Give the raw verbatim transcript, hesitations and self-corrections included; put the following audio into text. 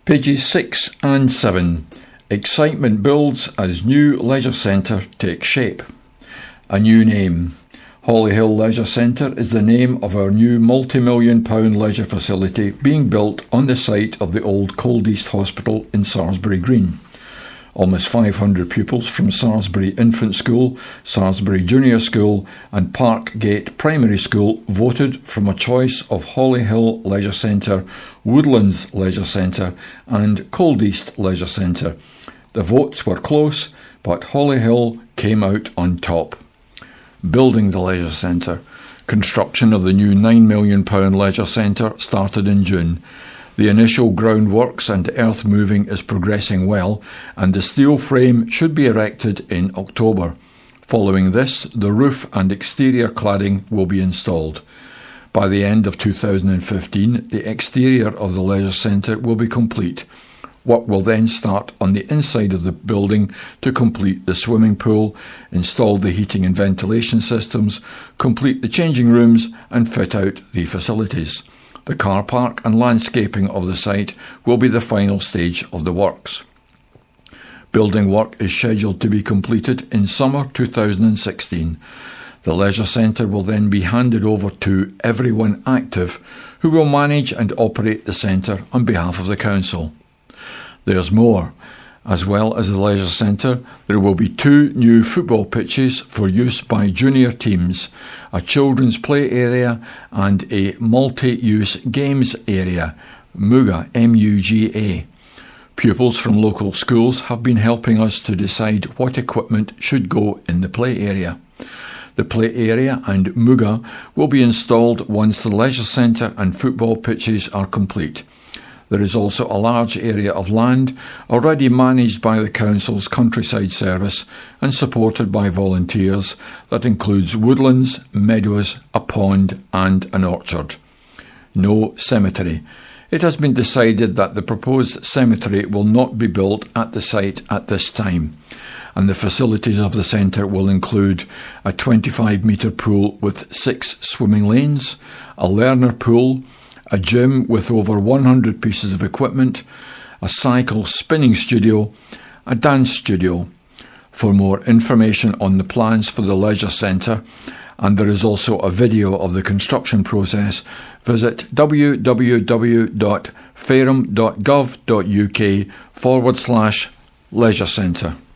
Pages six and seven. Excitement builds as new leisure centre takes shape. A new name. Hollyhill Leisure Centre is the name of our new multi-million pound leisure facility being built on the site of the old Cold East Hospital in Salisbury Green. Almost five hundred pupils from Salisbury Infant School, Salisbury Junior School and Parkgate Primary School voted from a choice of Hollyhill Leisure Centre, Woodlands Leisure Centre and Cold East Leisure Centre. The votes were close, but Hollyhill came out on top. Building the leisure centre. Construction of the new nine million pound leisure centre started in June. The initial groundworks and earth moving is progressing well, and the steel frame should be erected in October. Following this, the roof and exterior cladding will be installed. By the end of two thousand fifteen, the exterior of the leisure centre will be complete. Work will then start on the inside of the building to complete the swimming pool, install the heating and ventilation systems, complete the changing rooms and fit out the facilities. The car park and landscaping of the site will be the final stage of the works. Building work is scheduled to be completed in summer two thousand sixteen. The leisure centre will then be handed over to Everyone Active, who will manage and operate the centre on behalf of the council. There's more. As well as the leisure centre, there will be two new football pitches for use by junior teams, a children's play area and a multi-use games area, MUGA, M U G A. Pupils from local schools have been helping us to decide what equipment should go in the play area. The play area and MUGA will be installed once the leisure centre and football pitches are complete. There is also a large area of land already managed by the Council's Countryside Service and supported by volunteers that includes woodlands, meadows, a pond and an orchard. No cemetery. It has been decided that the proposed cemetery will not be built at the site at this time, and the facilities of the centre will include a twenty-five metre pool with six swimming lanes, a learner pool, a gym with over one hundred pieces of equipment, a cycle spinning studio, a dance studio. For more information on the plans for the leisure centre, and there is also a video of the construction process, visit w w w dot fareham dot gov dot u k forward slash leisure centre.